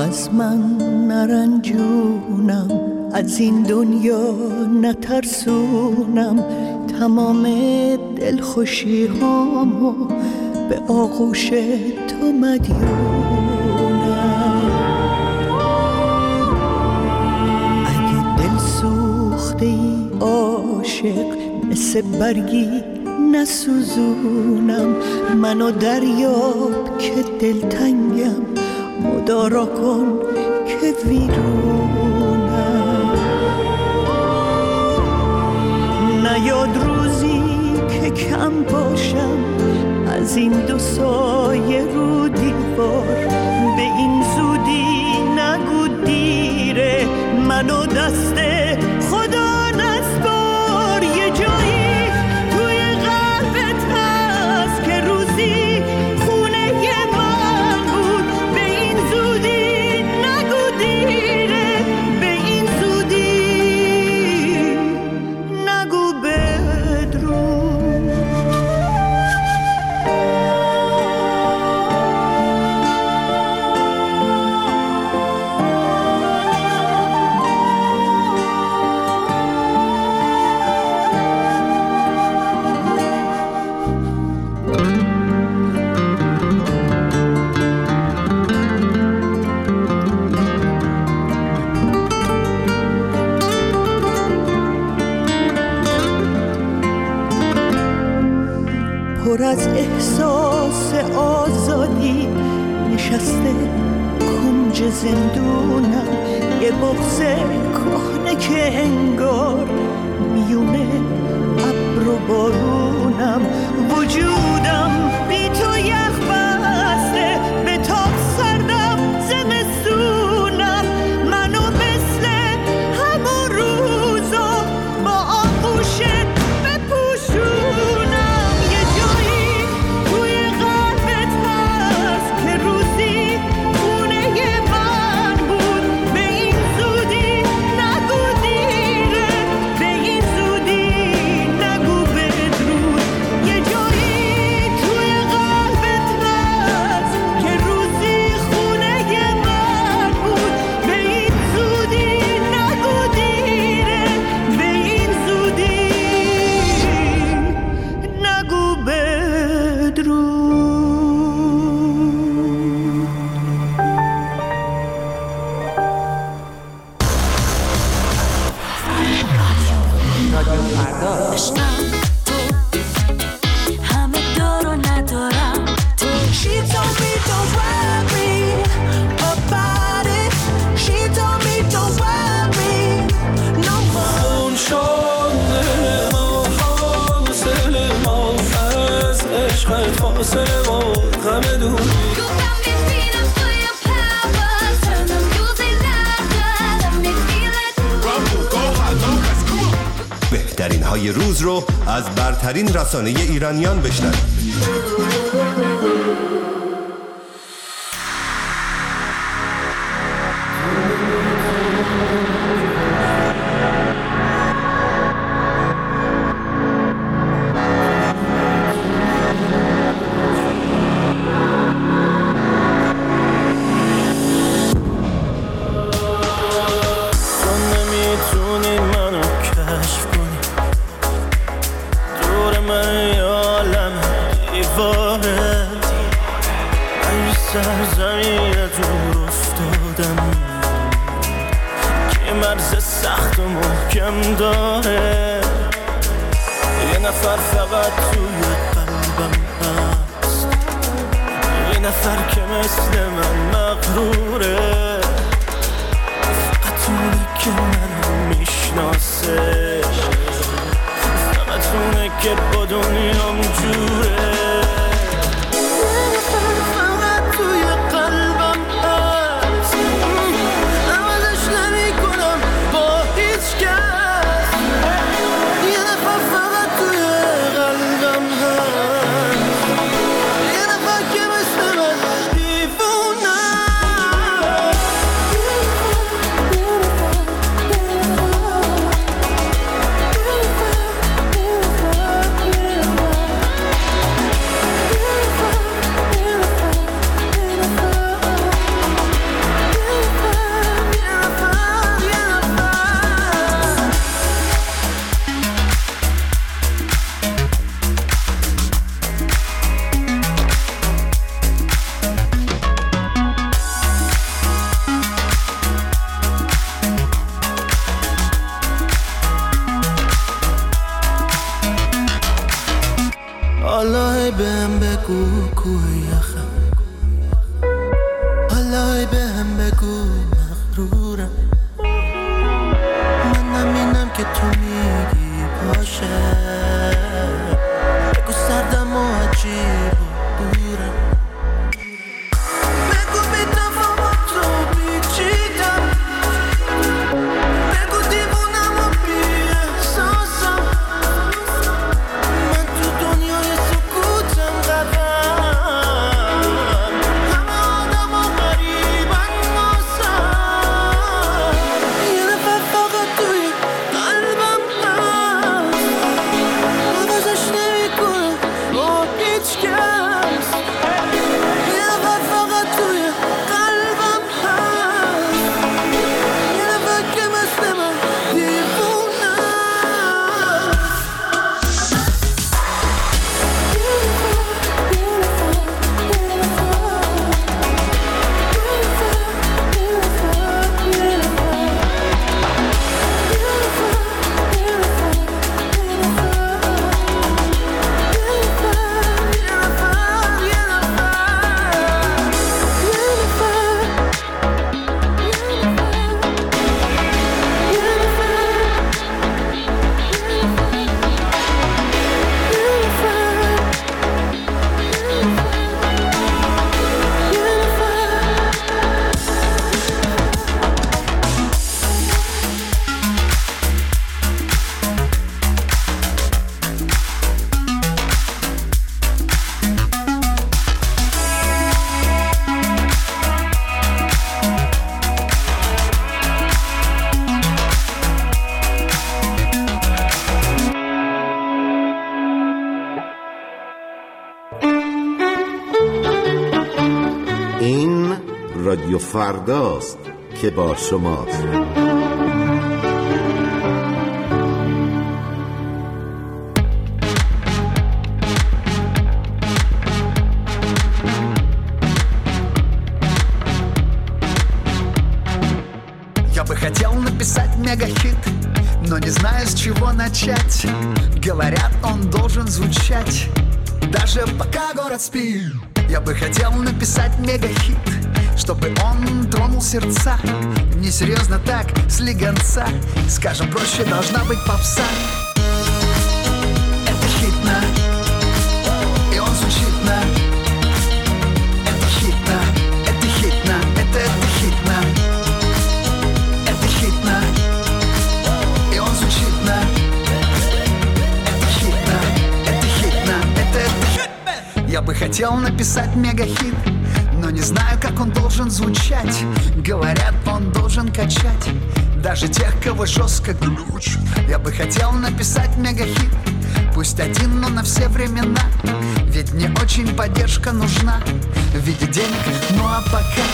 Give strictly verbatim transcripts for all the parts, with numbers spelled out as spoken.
از من نرنجونم، از این دنیا نترسونم، تمام دلخوشی هامو به آغوش تو مدیونم. اگه دل سوخته ای عاشق، مثل برگی نسوزونم، منو دریاب که دلتنگم، مدارا کن که ویرونم. نیاد روزی که کم باشم از این دو سایه رو دیوار، به این زودی نگو دیره، منو دست خدا نسپار. یه جایی توی قلبت هست که روزی خونه من بود، به این زودی نگو دیره، به این زودی نگو بدرود. پر از احساس آزادی نشسته کنج زندونم، یه بغض کهنه که انگار میونه ابر و بارونم. وجودم بی تو یخ بسته، به تاب سردم زمستونم، منو مثل همون روزا با آغوشت بپوشونم. یه جایی توی قلبت هست که روزی خونه من بود، به این زودی نگو دیره، به این زودی نگو بدرود. یه جایی توی قلبت هست که روزی خونه من بود، به این زودی نگو دیره، به این زودی نگو بدرود. عشقم تو همه دار و ندارم تو. She told me don't worry about it. She told me don't worry no more. اون شده ما حاصل ما از عشقت فاصله ما غم دونی. You got me feeling for your power. Turn the music louder. Let me feel it. بهترین های روز رو از برترین رسانه ایرانیان بشنوید. تو نمیتونی منو کشف کنی، دور من یه عالم دیواره. من یه سرزمین دور افتادم که مرز سخت و محکم داره. یه نفر فقط توی قلبم هست، یه نفر که مثل من مغروره، فقط اونه که منو میشناسه، فقط اونه که با دنیام جوره. یه نفر فقط توی قلبم هست، عوضش نمی کنم با هیچ کس. یه نفر فقط توی قلبم هست، یه نفر که مثل من دیوونه. کوه یخم حالا بهم بگو مغرورم من نمینم که تو میگی باشه بگو سردم و عجیب و دورم بگو بی‌دفعه با تو پیچیدم بگو دیوونم و بی‌احساسم من تو دنیای سکوتم غرقم همه آدم ها غریبن واسم یه نفر فقط توی قلبم هست عوضش نمیکنه با هیچ کس یه نفر فقط توی قلبم هست یه نفر که مثل من دیوونه این رادیو فرداست که با شماست. Я бы хотел написать мегахит, но не знаю, с чего начать. Говорят, он должен звучать, даже пока город спит. Я бы хотел написать мегахит, чтобы он тронул сердца. Несерьезно так, слегонца, скажем проще, должна быть попса. Это хитно, и он звучит на. Это хитно, это хитно, это, это хитно. Это хитно, и он звучит на. Это хитно, это хитно, это, это хитно. Я бы хотел написать мегахит, но не знаю, как он должен звучать. Говорят, он должен качать даже тех, кого жестко глючит. Я бы хотел написать мегахит, пусть один, но на все времена. Ведь мне очень поддержка нужна в виде денег, ну а пока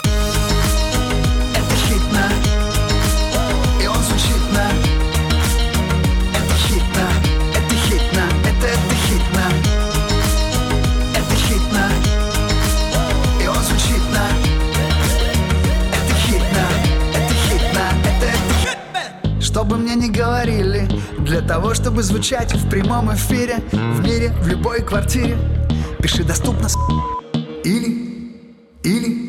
это хитно, и он звучит на. Это хитно, это хитно, это, это хитно. Это хитно, и он звучит на. Это хитно, это хитно, это, это хитно. Что бы мне ни говорили, для того, чтобы звучать в прямом эфире, в мире, в любой квартире, пиши доступно с... или, или.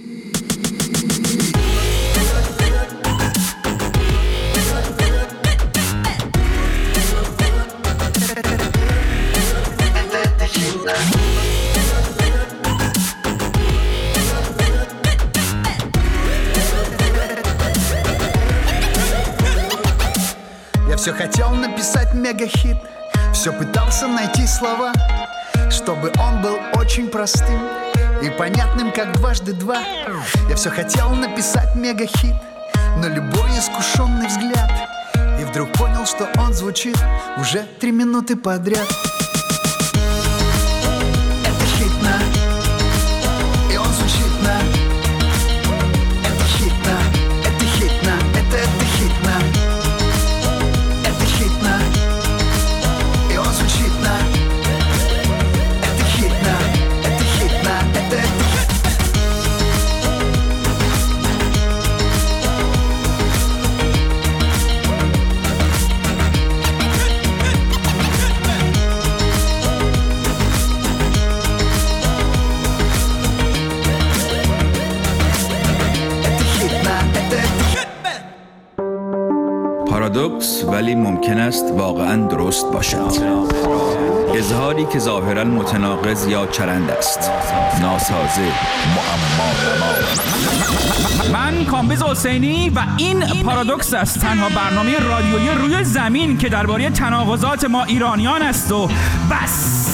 Я все хотел написать мегахит, все пытался найти слова, чтобы он был очень простым и понятным, как дважды два. Я все хотел написать мегахит, но любой искушенный взгляд, и вдруг понял, что он звучит уже три минуты подряд. Это хитно, и он звучит на. Это хитно, это хитно, это, это хитно. Это хитно, и он звучит на. Это хитно, это хитно, это, это پارادوکس ولی ممکن است واقعاً درست باشد. اظهاری که ظاهراً متناقض یا چرند است. ناسازه، معما. من کامبیز حسینی و این پارادوکس است، تنها برنامه رادیویی روی زمین که درباره تناقضات ما ایرانیان است و بس.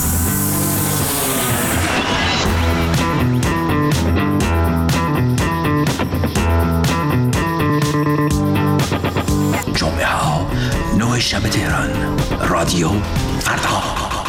جمعه ها نه شب تهران، رادیو فردا.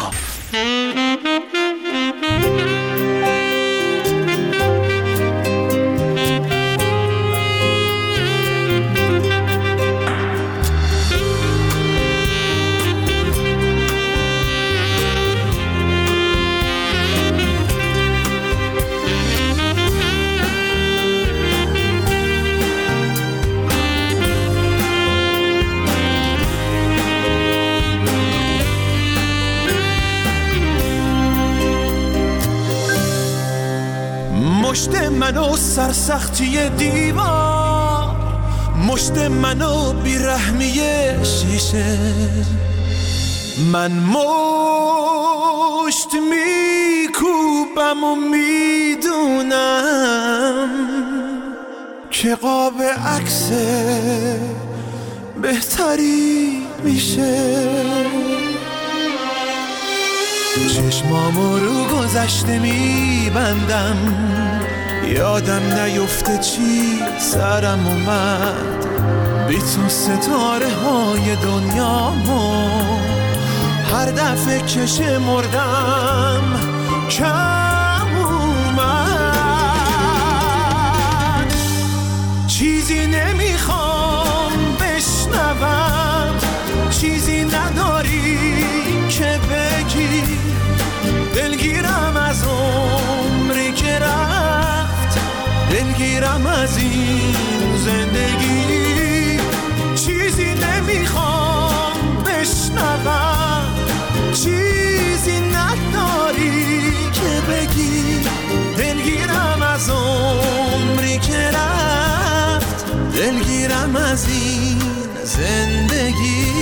مشت منو سرسختی دیوار، مشت منو بیرحمی شیشه، من مشت میکوبم و میدونم که قاب عکس بهتری میشه. چشمامو رو گذشته میبندم، یادم نیفته چی سرم اومد، بی تو ستاره های دنیامو هر دفعه که شمردم کم اومد. چیزی نمیخوام بشنوم، چیزی نداری که بگی، دلگیرم از عمری که رفت، دلگیرم از این زندگی. چیزی نمیخوام بشنوم، چیزی نداری که بگی، دلگیرم از عمری که رفت، دلگیرم از این زندگی.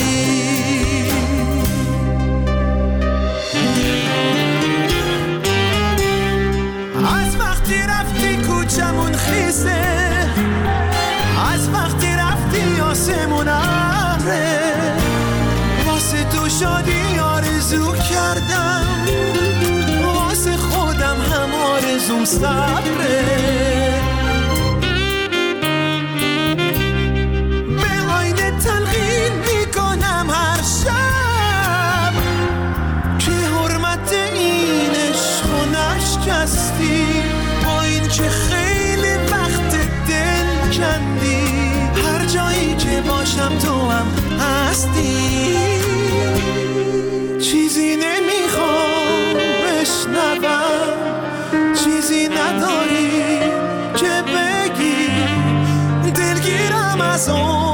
از وقتی رفتی کوچمون خیسه، از وقتی رفتی آسمون ابره، واسه تو شادی آرزو کردم، واسه خودم هم آرزوم صبره. به آینه تلقین میکنم هر شب که حرمت این عشق و نشکستی، با این که خیلی وقت دل کندی، هر جایی که باشم تو هم هستی. چیزی نمیخوام بشنوم، چیزی نداری که بگی، دلگیرم از اون